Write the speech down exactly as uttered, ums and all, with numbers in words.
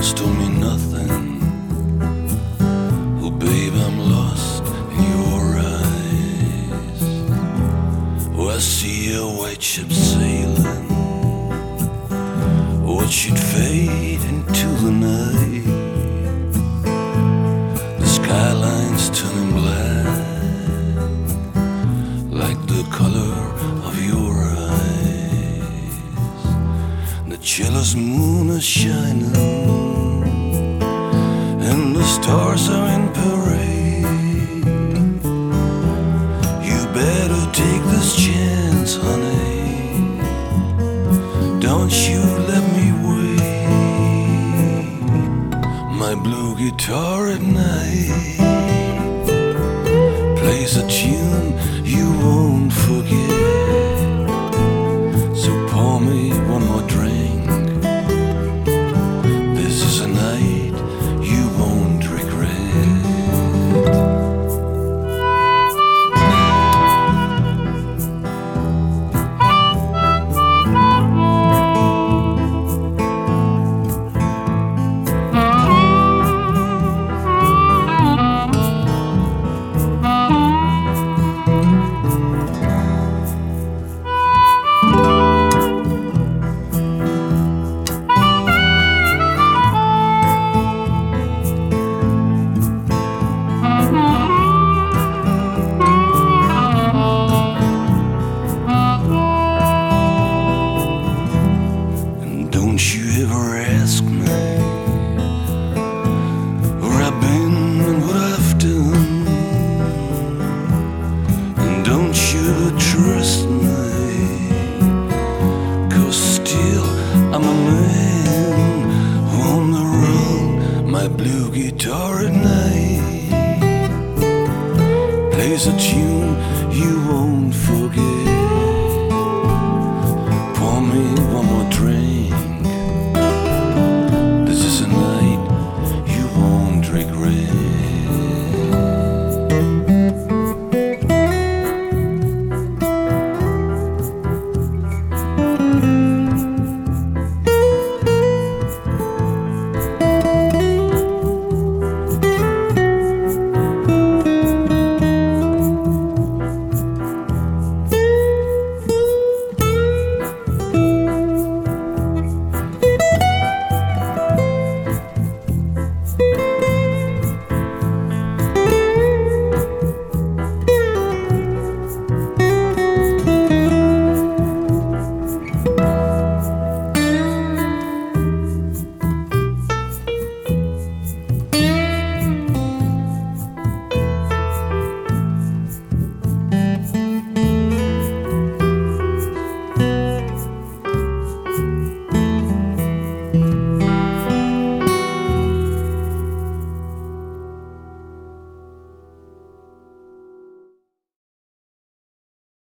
words told me nothing. Oh babe, I'm lost in your eyes. Oh, I see a white ship sailing. Watch it fade into the night. The skyline's turning black, like the color of your eyes. The jealous moon is shining, and the stars are in parade. You better take this chance, honey. Don't you let me wait. My blue guitar at night plays a tune you won't forget. So pour me one more drink. This is a night you won't regret. Don't you ever ask me where I've been and what I've done. And don't you trust me, 'cause still I'm a man on the run. My blue guitar at night plays a tune